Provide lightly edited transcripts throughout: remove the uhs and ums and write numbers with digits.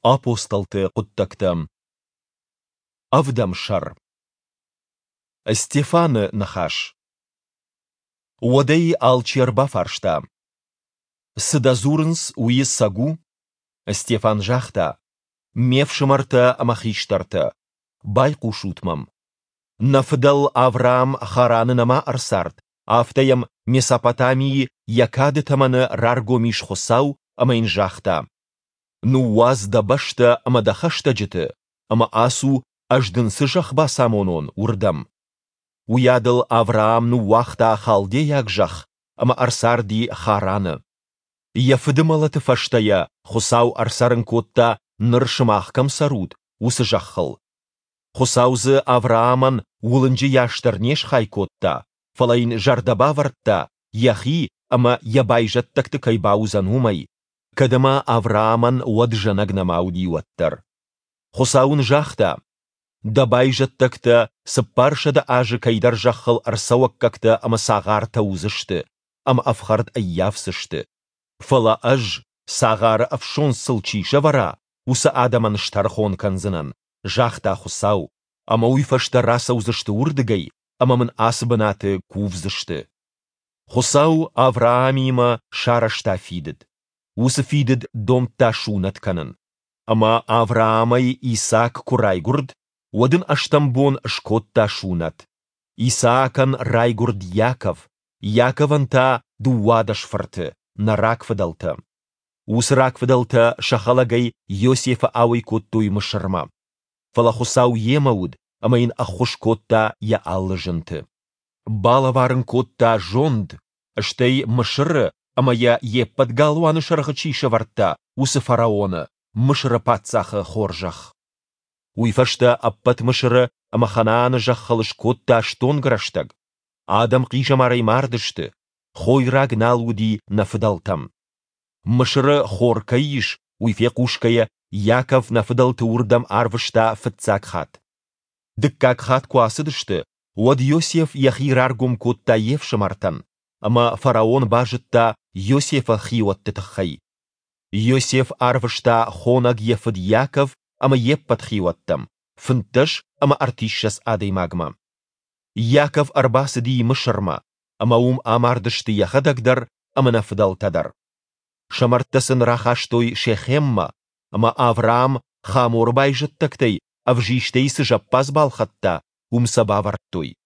апостолты құттықтым. Авдам шар. Стефаны нахаш. Уадей алчерба фаршта. Сыдазурнс уйыз сагу. Стефан жахта. Мевшымарта амахиштарта. Байку шутмам. Нафдал Авраам харанынама арсарт. Автаям Месопотамии якады таманы раргомиш хосау амайн жахта. Нуаз дабашта амадахашта джеты. Ама асу аждынсы жахба самонон урдам. Уядыл Авраам нуахта халдеяк жах. Ама арсарди хараны. Яфыдымалаты фаштая хосау арсарын котта ныршымахкам сарут усы жаххыл. Хосаузы Аврааман улынжы яштарнеш хайкотта. Фалайн жардаба вартта, яхи, ама ябайжаттакты кайбаузан умай. Кадама Аврааман уаджанагнамау диуаттар. Хосаун жахта. Дабайжаттакта сыппаршада ажы кайдар жаххыл арсауаккакта ама сағарта узышты, ама афхард айявсышты. Фала аж сағары афшон сылчиша вара, уса адаман штархон канзынан, жахта хосау, ама уйфашта раса узышты урдыгай, ама мын асыбынаты кувзышты. Хосау Авраамима шарашта фидід. Усы фидід домта шунат канын. Ама Авраамай Исаак курайгурд, уадын аштамбон шкотта шунат. Исаакан райгурд Яков, Якованта дуадаш фарты, на ракфадалта. Усы ракфадалта шахалагай Йосефа ауй коттуй мышырма. Фала хосау емауд, амайн ахуш котта я аллыжынты. Балаварын котта жонд, штей мышыры, амая еппад галуаны шарғычиша варта, усы фараоны, мышыры патсахы хоржах. Уйфашта аппат мышыры, ама ханааны жаххалыш котта штон граштаг. Адам қижамарай мардышты, хойраг налуди нафыдалтам. Мышыры хоркаиш, уйфе кушкая, Яков нафыдалты урдам арвышта фытцак хат. Дыккак хат куасыдышты, уад Йосеф яхираргум котта евшымартан, ама фараон бажытта Йосефа хиуатты тахай. Йосеф арвышта хонаг ефыд Яков, ама еппат хиуаттам, фынтыш, ама артишшас адаймагма. Яков арбасыди мышырма, ама амардышты яхадагдар, ама нафыдалтадар. Шамарттасын рахаштой Шехемма, ама Авраам хаморбай жыттактай, авжиштейсы жаппаз балхатта, умсаба варттой.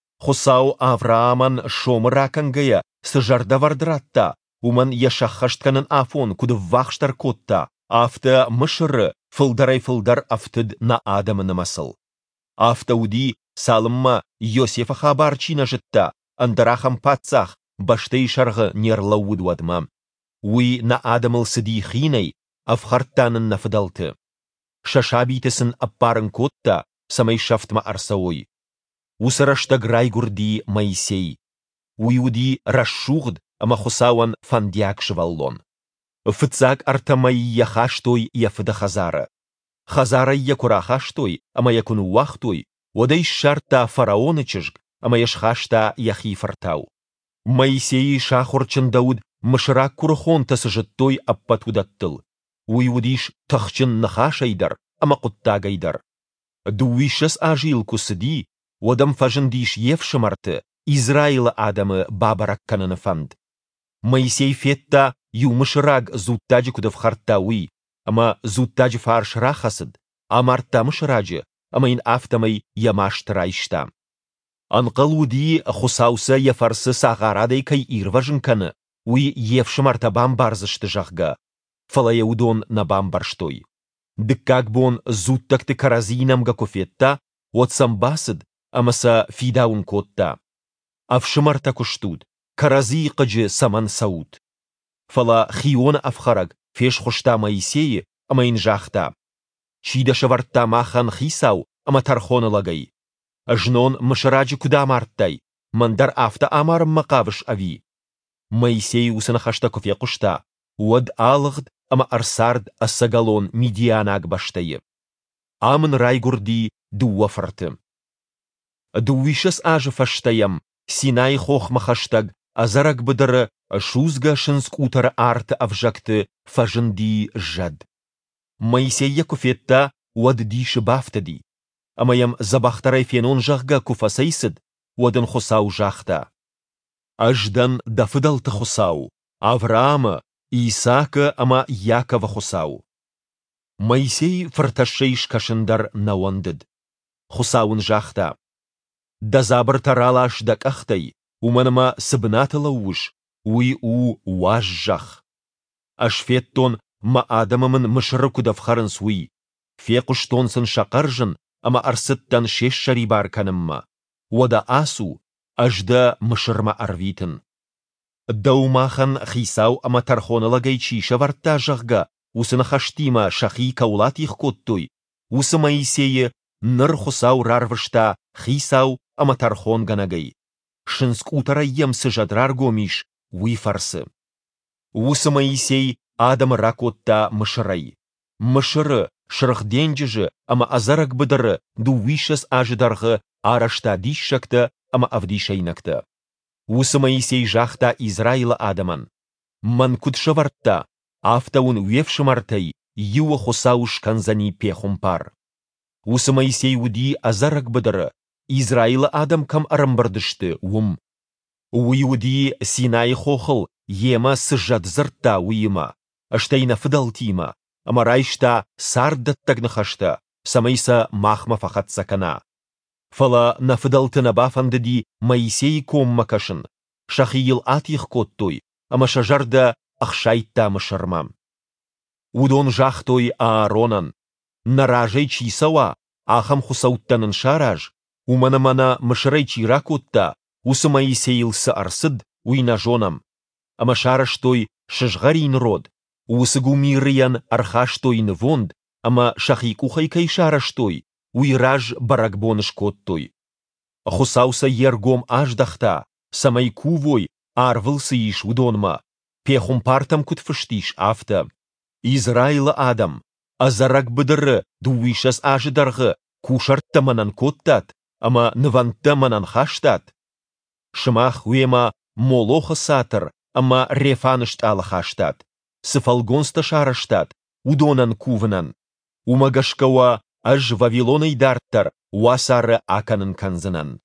Хосау Аврааман шомыракангая, сыжарда вардратта, уман яшахаштканын афон куды вахштар котта, афта мышыры, фылдарай-фылдар афтыд на адамыны масыл. Афта уди салымма Йосефа хабарчина жытта, андарахам патсах, баштей шарғы нерла удвадма. Уи на адамыл сыди хинай, афхарттанын нафыдалты. Шашабитесін аппарын котта, самай шафтма арсауй. Усарашта грайгурди Моисей. Уиуди рашшуғд, ама хосауан фандяк шываллон. Фыцак артамай яхаштой яфыда хазара. Хазара якурахаштой, ама якун уахтой, одай шарта фараонычыжг, ама яшхашта яхи фартау. Моисей шахурчын Дауд мышырак курхон тасыжыттой аппатудаттыл. Уиудиш тахчын нахашайдар, ама құттагайдар. Дуишас ажил кусыди, одам фажындиш евшымарты, Израила адамы бабараккананы фанд. Моисей фетта юмышыраг зуттаджи кудав хартауи, ама зуттаджи фарш рахасыд, амарта мышыраджи, ама ин автамай ямаштырайшта. Анқалуди хусауса яфарсы сағарадай кай ирважынканы, уи евшымарта бамбарзышты жағға. Фалая удон на бамбарштой. Дыккак бон зуттакты каразинамга кофетта, отсам басыд, амаса фидаун котта. Авшымарта куштуд, карази қыджы саман сауд. Фала хиона афхараг, феш хошта Моисеи, амайн жахта. Чида шаварта махан хисау, ама тархона лагай. Жнон мышараджи куда мартай, мандар афта амарым мақавыш ави. Моисей усанахашта кофе кушта, уад алығд, ама арсард ассагалон Мидианаг баштайы. Амын райгурди дуа фарты. Дуишас ажы фаштаям, Синай хохма хаштаг, азарак быдыры, шузга шынск утары арты авжакты фажынди жад. Моисей куфетта уад диш бафтади. Амаям забахтарай фенон жахга куфасайсид, уадын хусау жахта. Аждан дафыдалты хусау, Авраама, Исаака ама Якова хусау. Моисей фырташейш кашындар науандыд. Хусауын жахта. Дазабыр таралаш дакахтай, уманама сыбнатыла уж, уй уаж жах. Ашфеттон ма адамамын мышыры кудавхарын суй. Фекуштонсын шақаржын, ама арсыттан шеш шарибар канымма. Уада асу, ажда мышырма арвитын. Даумахан хисау ама тархоналагай чиша варта жахга, усын хаштима шахи каулат их коттой. Усы Моисее ныр хусау рарвышта хисау ама тархон ганагай. Шинск утара емсы жадрар гомиш, уй фарсы. Усы Моисей адам ракотта мышырай. Мышыры, шырхденджижы, ама азарак быдыры, дувишас ажидарғы арашта дишшакта, ама авдишайнакта. Усы Моисей жахта Израила адаман. Манкутшы вартта, автаун уевшы мартай, юа хосауш канзани пехумпар. Усы Моисей уди азарак быдыры, Израила адам кам арамбардышты, ум. Уи уди Синай хохыл, ема сыжад зыртта уима, аштайна фыдалтима, амарайшта сардаттагнахашта, самайса махма фахат сакана. Фала нафыдалтына бафандыди Моисей коммакашын, шахиил атих коттой, ама шажарда ахшайтта мышырмам. Удон жахтой Ааронан, наражай чисауа, ахам хусауттанын шараж, умана-мана мышырай чира котта, усы Моисейлсы арсыд, уйна жонам. Ама шараштой шыжгарин род, усы гумирыян архаштойн вонд, ама шахикухайкай шараштой, уйраж баракбоныш коттой. Хусауса ергом аждахта, самай кувой арвылсы иш удонма, пехумпартам кутфыштиш афта. Израила адам, азарак быдыры дуишас ажидарғы кушартта манан коттат, ама нывантта манан хаштат. Шымах уема молоха сатыр, ама рефанышт алы хаштат. Сыфалгонста шараштат, удонан кувнан. Умагашкауа аж Вавилонай дарттар, уасары аканын канзынан.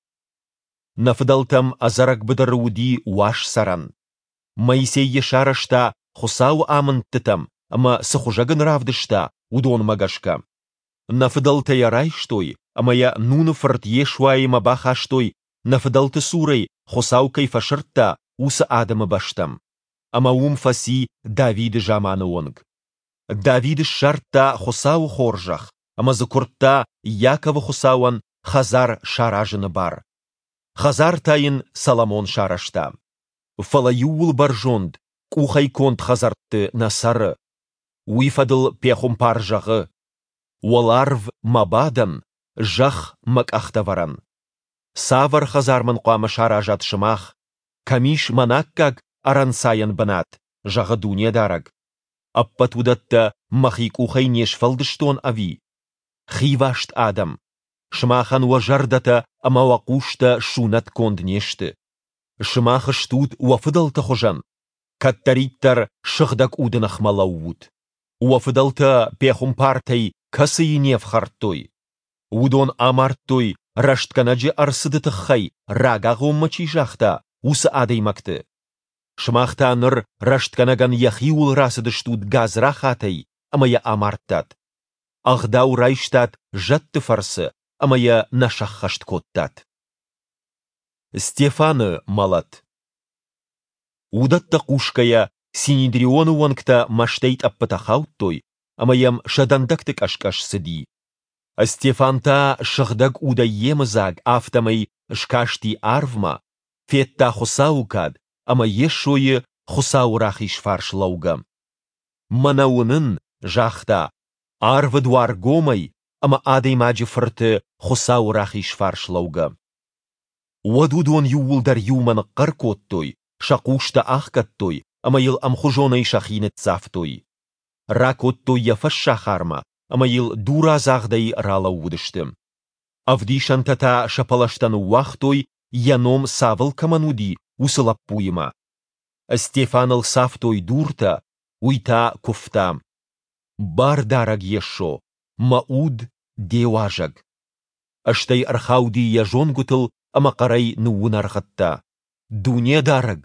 Нафыдалтам азарак быдыры уди уаш саран. Моисей шарашта хусау амынттытам, ама сыхужагын равдышта, удон магашка. Нафыдалта ярайштой, ама я нуны фырт ешуайма бахаштой, нафыдалты сурай хусау кайфашыртта, усы адамы баштам. Ама ум фаси Давиды жаманы онг. Давиды шартта хусау хоржах, ама закуртта Якова хусауан хазар шаражыны бар. Хазар тайын Соломон шарашта. Фалаюул баржонд, кухай конт хазартты насары. Уйфадыл пехумпар жағы. Уаларв мабадан, жах макахтаваран. Савар хазарман қуамы шаражат шымах. Камиш манаккаг арансаян банат, жағы дуне дараг. Аппатудатта махи кухай неш фалдыштон ави. Хивашт адам. Шмахан уажардата ама вакушта шунат конд нешті. Шмаха штут уафыдалта хожан. Каттариттар шыхдак удынах малауд. Уафыдалта пехумпартай касыйнев хартой. Удон амарттой раштканаджи арсыдытыххай рагағоммачи жахта усы адаймакты. Шмахта ныр раштканаган яхиул расыдыштуд газрахатай, амая амарттат. Ағдау райштат жатты фарсы, амая нашаххашт коттат. Стефаны малат. Удатта кушкая Синедрионы уанкта маштейт аппатахауттой, амаям шадандактык ашкаш сыди. А Стефанта шахдаг уда емызаг автомай шкашти арвма, фетта хусаукад, ама ешойы хусаурахиш фарш лауга. Манаунын жахта арвы дуар гомай, ама адей маджи фырты хусаурахиш фарш лауга. Уадудон юулдар юман қаркоттой, шакушта ахкаттой, ама ел амхужонай шахинет цафтой. Ракоттой яфаш шахарма, ама ел дуразағдай рала удыштым. Авдишантата шапалаштан уахтой, яном савыл камануди усылап пуйма. Стефаныл сафтой дурта, уйта куфта. بار دارگ يشو ماود ديواجگ اشتي ارخاودي يجون قتل اما قري نون ارخطا دونيا دارگ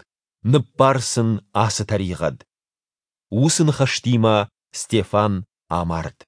نبارسن آستريغد وسن خشتيما ستيفان آمارد